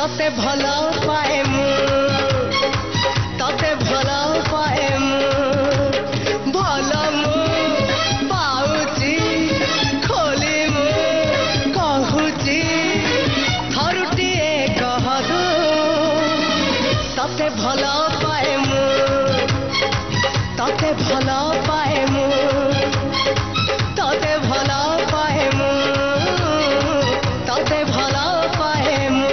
तते भल पाए मु तते भल पाए मु भल मु पाउची खोली मु कहूची थरुटिए कहू तते भल पाए मु तते भल पाए मु तते भल पाए मु तते भल पाए मु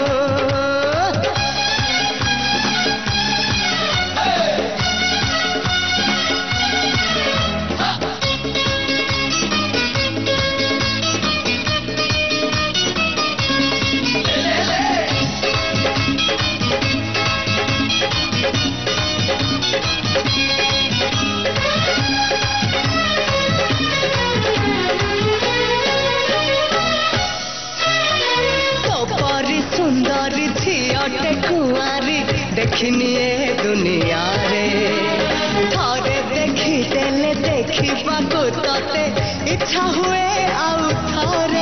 सुंदरी झीटे कुआरी देखनी ए दुनिया रे थरे देखी देले देखा तते इच्छा हुए आउ थरे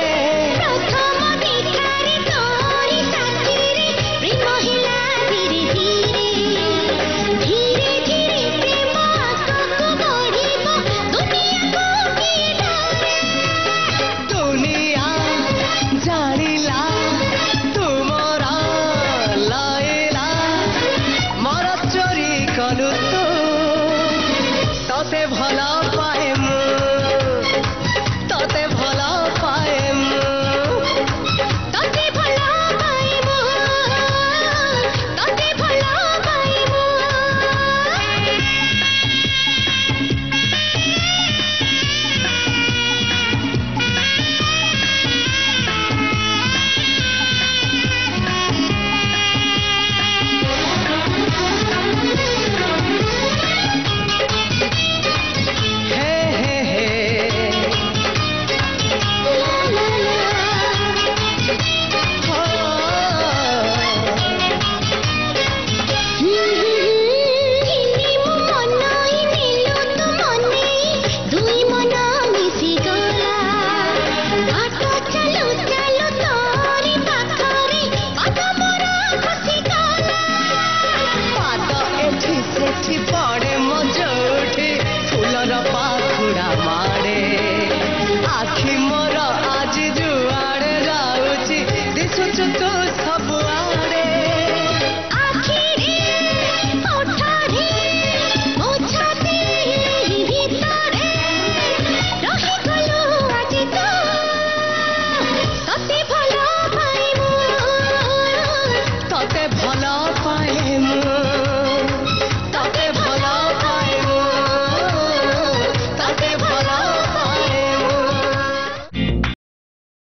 तते भल पाए मु तते भल पाए मु तते भल पाए मु तते भल पाए मु पड़े मजोठी फूलर पाखुड़ा मारे आखि मोर आज जुआड़े जाऊची दिशुचु तू सबुआड़े तते भल पाए मु